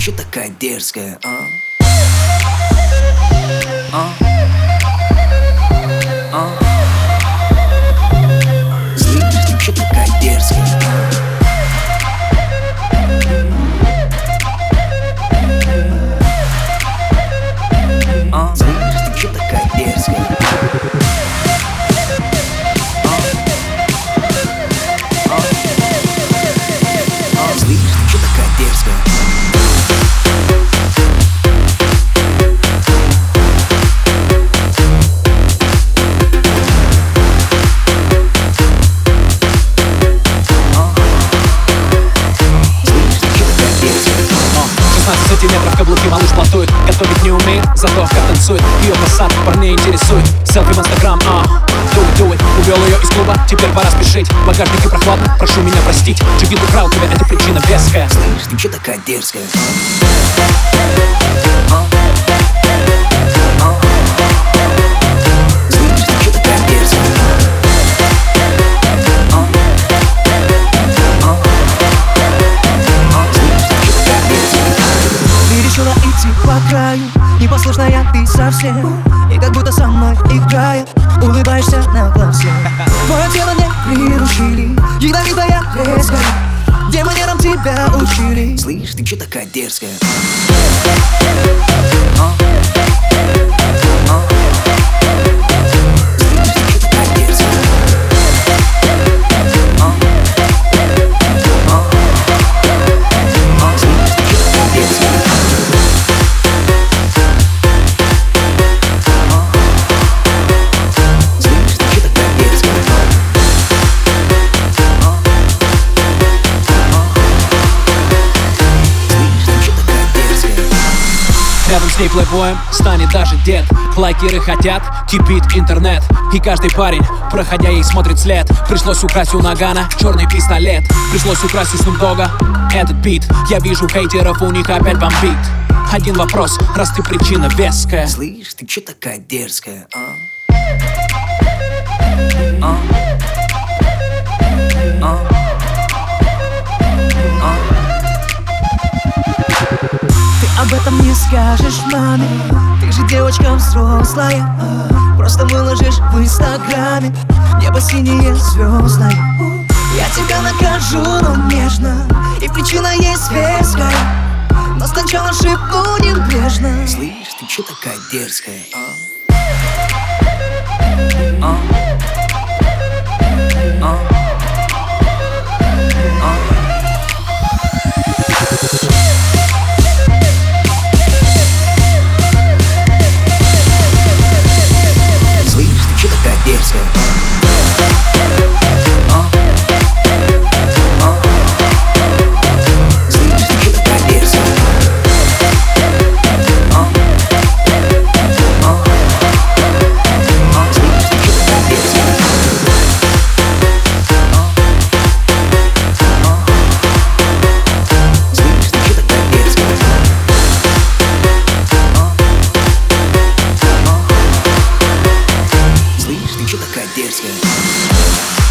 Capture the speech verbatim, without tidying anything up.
чё такая дерзкая, а? А? А? Слышь, ты чё такая дерзкая, а? А? Слышь, ты чё такая дерзкая? Сантиметров каблуки малыш платует. Готовить не умеет, зато как танцует. Ее фасад парней интересует. Селфи в инстаграм, а do it, do it. Увел ее из клуба, теперь пора спешить. В багажнике прохладно, прошу меня простить. Джигит украл тебя, это причина веская. Слышь, ты чё такая дерзкая? А? А? Слышь, ты чё такая дерзкая? А? А? А? Слышь, ты чё такая дерзкая? Ты решила идти по краю, непослушная ты совсем. И как будто со мной играя, улыбаешься на глазе. Твое тело не приручили, ядовитая резкая. Где манерам тебя учили? Слышь, ты чё такая дерзкая? А? А? Слышь, ты чё такая дерзкая? А? А? А? Слышь, ты чё такая дерзкая? Рядом с ней плейбоем станет даже дед. Лайкеры хотят, кипит интернет. И каждый парень, проходя ей, смотрит след. Пришлось украсть у Нагана черный пистолет. Пришлось украсть у Снупдога этот бит. Я вижу хейтеров, у них опять бомбит. Один вопрос, раз ты причина веская. Слышь, ты чё такая дерзкая, а? А? А? А? Об этом не скажешь маме. Ты же девочка взрослая. Просто выложишь в инстаграме. Небо синее, звездное. Я тебя накажу, но нежно. И причина есть веская. Но сначала шепну небрежно. Слышь, ты чё такая дерзкая, а? А? А? А? Слышь, ты чё такая дерзкая? А? А? Слышь, ты чё такая дерзкая? А? А? А? Слышь, ты чё такая дерзкая? А? А? Слышь, ты чё такая дерзкая? Слышь, ты чё такая дерзкая?